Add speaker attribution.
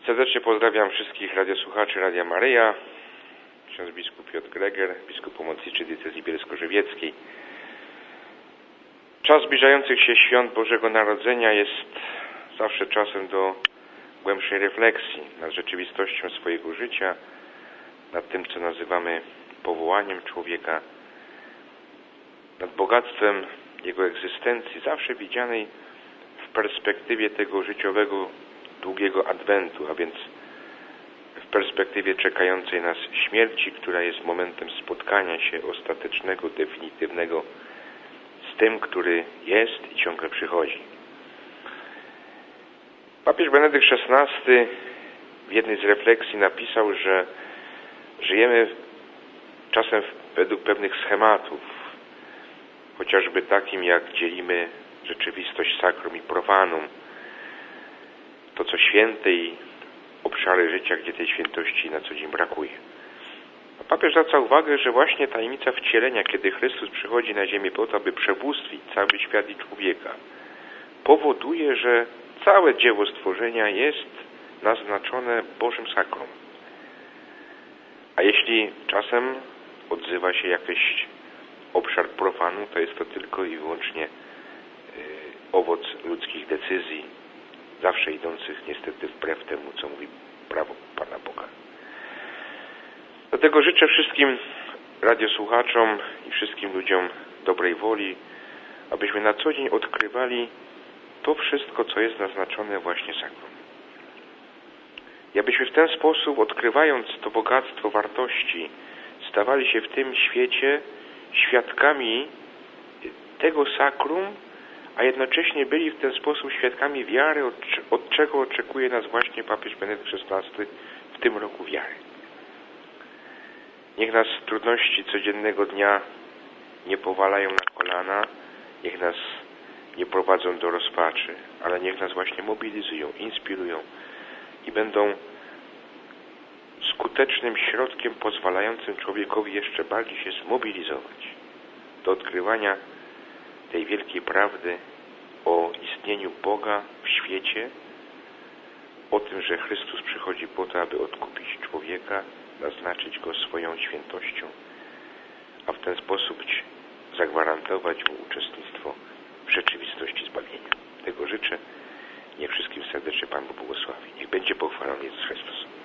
Speaker 1: Serdecznie pozdrawiam wszystkich radiosłuchaczy Radia Maryja. Ksiądz biskup Piotr Greger, biskup pomocniczy diecezji bielsko-żywieckiej. Czas zbliżających się świąt Bożego Narodzenia jest zawsze czasem do głębszej refleksji nad rzeczywistością swojego życia, nad tym, co nazywamy powołaniem człowieka, nad bogactwem jego egzystencji, zawsze widzianej w perspektywie tego życiowego, długiego adwentu, a więc w perspektywie czekającej nas śmierci, która jest momentem spotkania się ostatecznego, definitywnego z tym, który jest i ciągle przychodzi. Papież Benedykt XVI w jednej z refleksji napisał, że żyjemy czasem według pewnych schematów, chociażby takim, jak dzielimy rzeczywistość sacrum i profanum, to co święte i obszary życia, gdzie tej świętości na co dzień brakuje. A papież zwraca uwagę, że właśnie tajemnica wcielenia, kiedy Chrystus przychodzi na ziemię po to, aby przebóstwić cały świat i człowieka, powoduje, że całe dzieło stworzenia jest naznaczone Bożym sakrum. A jeśli czasem odzywa się jakiś obszar profanu, to jest to tylko i wyłącznie owoc ludzkich decyzji, zawsze idących niestety wbrew temu, co mówi prawo Pana Boga. Dlatego życzę wszystkim radiosłuchaczom i wszystkim ludziom dobrej woli, abyśmy na co dzień odkrywali to wszystko, co jest naznaczone właśnie sakrum. I abyśmy w ten sposób, odkrywając to bogactwo wartości, stawali się w tym świecie świadkami tego sakrum, a jednocześnie byli w ten sposób świadkami wiary, od czego oczekuje nas właśnie papież Benedykt XVI w tym roku wiary. Niech nas trudności codziennego dnia nie powalają na kolana, niech nas nie prowadzą do rozpaczy, ale niech nas właśnie mobilizują, inspirują i będą skutecznym środkiem pozwalającym człowiekowi jeszcze bardziej się zmobilizować do odkrywania tej wielkiej prawdy o istnieniu Boga w świecie, o tym, że Chrystus przychodzi po to, aby odkupić człowieka, naznaczyć go swoją świętością, a w ten sposób zagwarantować mu uczestnictwo w rzeczywistości zbawienia. Tego życzę. Niech wszystkim serdecznie Pan Bóg błogosławi. Niech będzie pochwalony Jezus Chrystus.